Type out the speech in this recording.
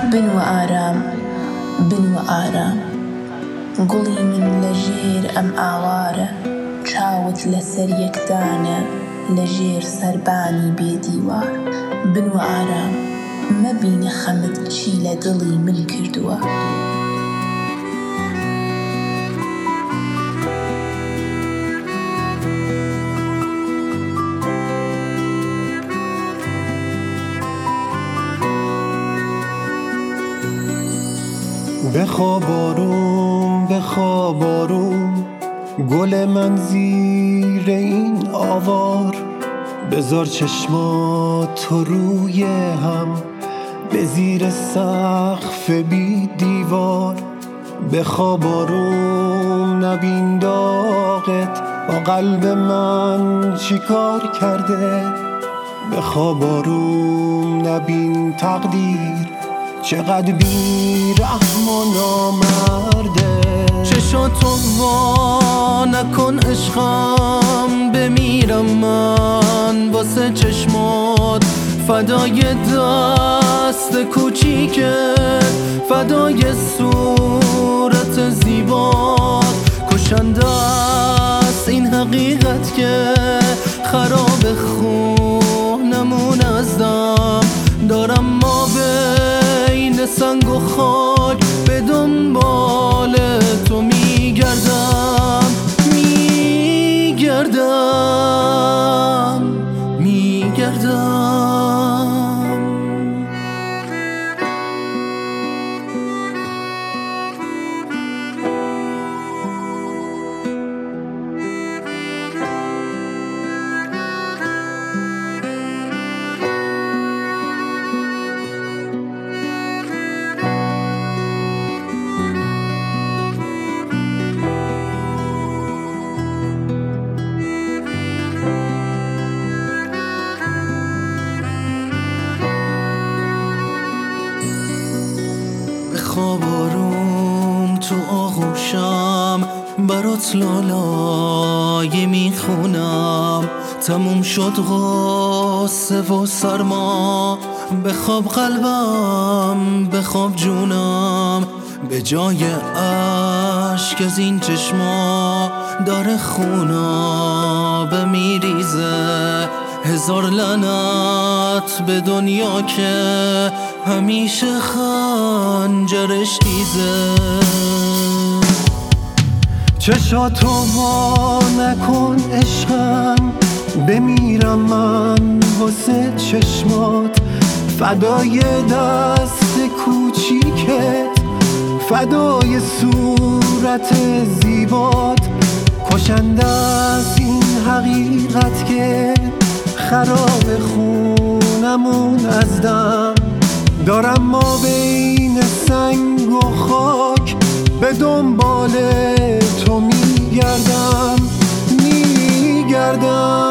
بنوە ئارام، بنوە ئارام، گوڵی من لەژێر ئەم ئاوارە، چاوت لەسەر یەکدانە لەژێر سەربانی بێدیوار. بنوە ئارام، مەبینە خەمت چی لە دڵی من کردووە. بخواب آروم، بخواب آروم، گل من زیر این آوار. بذار چشمات تو روی هم، به زیر سقف بی دیوار. بخواب آروم، نبین داغت با قلب من چی کار کرده. بخواب آروم، نبین تقدیر چقدر بی رحم و نامرده. چشاتو وا نکن عشقم، بمیرم من واسه چشمات. فدای دست کوچیکت، فدای صورت زیبات. کشنده است این حقیقت که خراب خونمون از دم. دارم ما بین سنگ و خاک به دنبال تو میگردم، میگردم، میگردم. بخواب آروم تو آغوشم، برات لالای میخونم. تموم شد غصه و سرما، بخواب قلبم، بخواب جونم. به جای عشق از این چشما داره خونا به میریزه. هزار لعنت به دنیا که همیشه خنجرش تیزه. چشاتو وا نکن عشقم، بمیرم من واسه چشمات. فدای دست کوچیکت، فدای صورت زیبات. کشنده است این حقیقت که خراب خونمون از دم. دارم ما بین سنگ و خاک به دنبال تو میگردم، میگردم.